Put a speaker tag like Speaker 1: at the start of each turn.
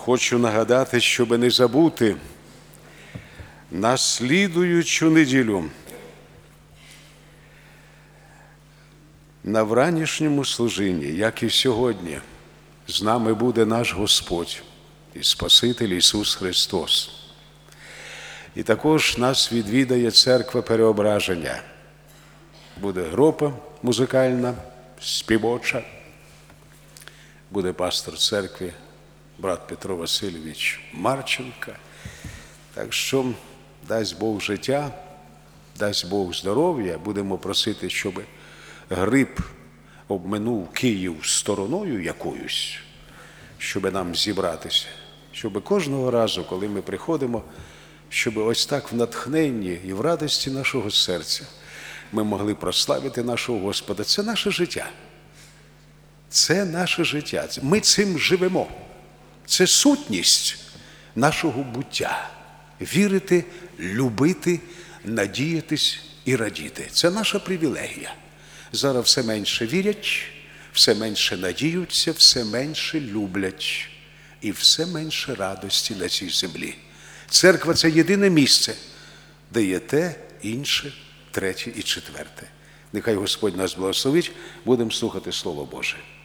Speaker 1: Хочу нагадати, щоб не забути, на слідуючу неділю на вранішньому служінні, як і сьогодні, з нами буде наш Господь і Спаситель Ісус Христос. І також нас відвідає Церква Переображення. Буде група музикальна, співоча, буде пастор церкви, брат Петро Васильович Марченко. Так що, дасть Бог життя, дасть Бог здоров'я, будемо просити, щоб грип обминув Київ стороною якоюсь, щоб нам зібратися, щоб кожного разу, коли ми приходимо, щоб ось так в натхненні і в радості нашого серця ми могли прославити нашого Господа. Це наше життя. Це наше життя. Ми цим живемо. Це сутність нашого буття. Вірити, любити, надіятись і радіти. Це наша привілегія. Зараз все менше вірять, все менше надіються, все менше люблять і все менше радості на цій землі. Церква – це єдине місце, де є те, інше, третє і четверте. Нехай Господь нас благословить, будемо слухати Слово Боже.